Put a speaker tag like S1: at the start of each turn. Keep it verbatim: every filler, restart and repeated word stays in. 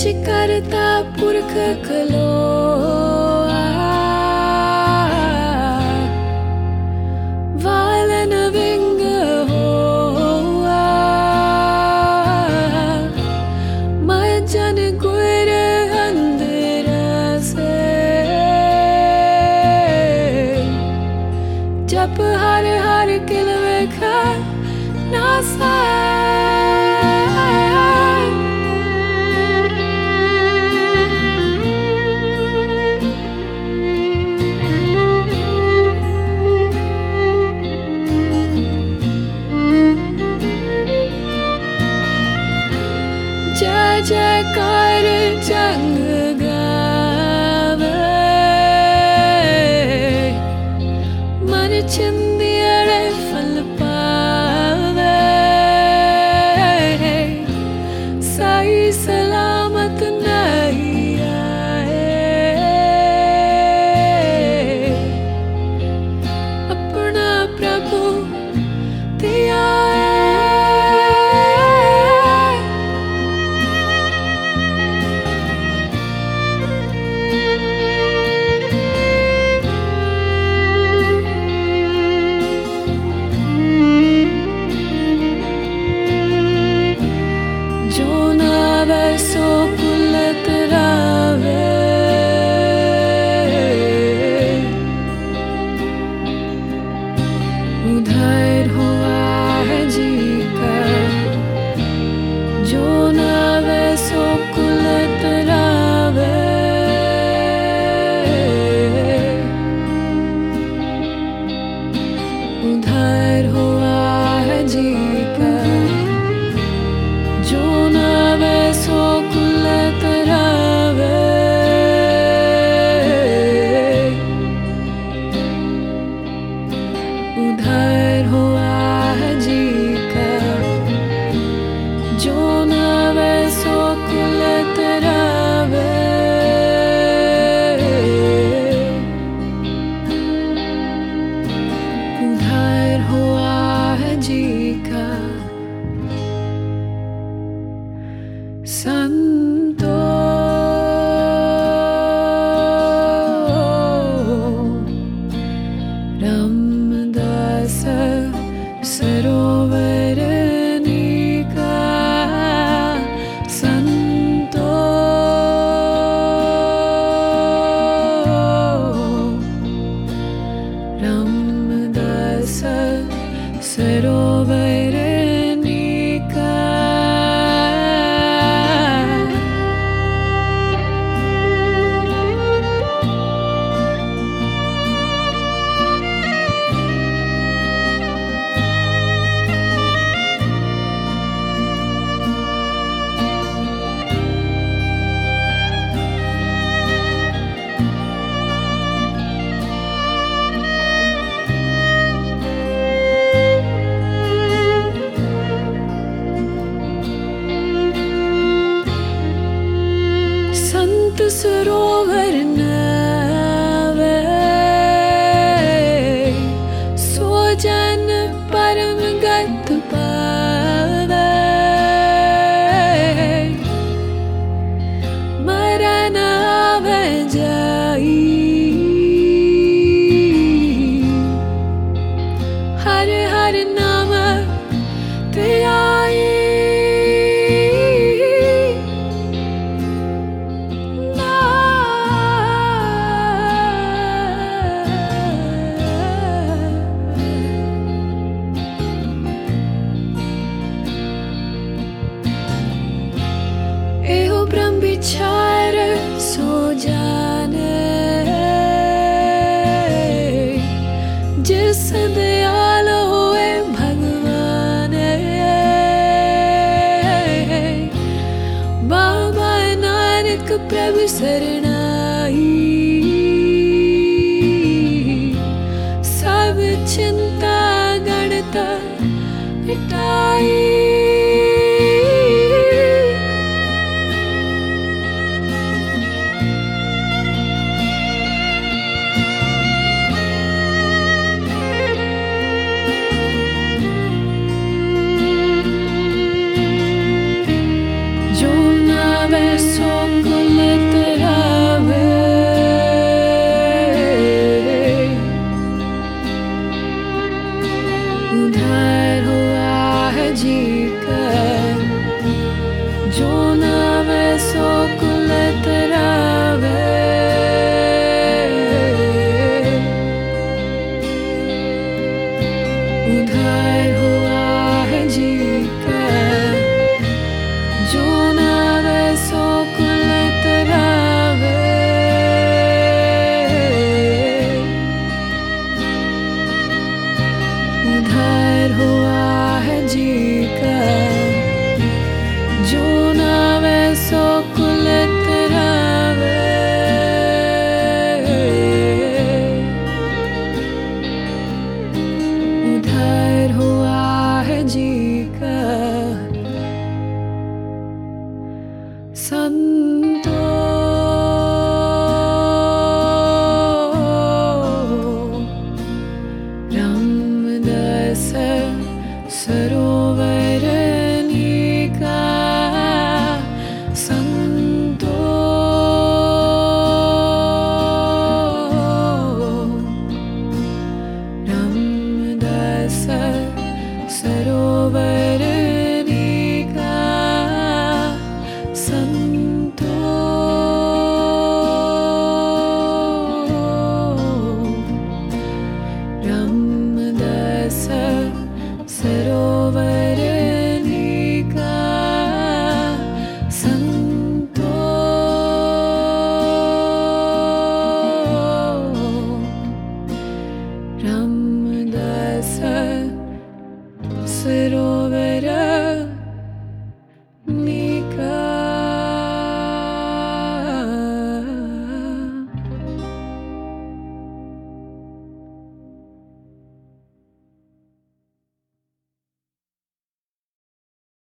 S1: करता पुरख खलो वालन विंग हो मजन गुर अंदर से जप हर हर किलवे खा नासा जय जयकार जंग गावे मन चिंदियरे फल पावे सही सलामत नहीं आए अपना प्रभु दिया सो कुलत रावे उधर हुआ है जी का जो नावे सो कुलत रावे उधर हुआ है जी का जो नावे सो कुलत रावे उधर हुआ है जी का जो नावे सो कुलत रावे उधर हुआ है जी का संतो रामदास सरोवर निका संतो रामदास सरोवर निका संत सरोवर नावे सो जन परम गत पावे मरण आवे जाई हर हर नाम ते आई एहो ब्रह्म विचार सो जाने जिस दयाल होए भगवान बाबा नानक प्रभु शरणाई सब चिंता गणता मिटाई so Giunave soccoletterave उधर हुआ है जी का सन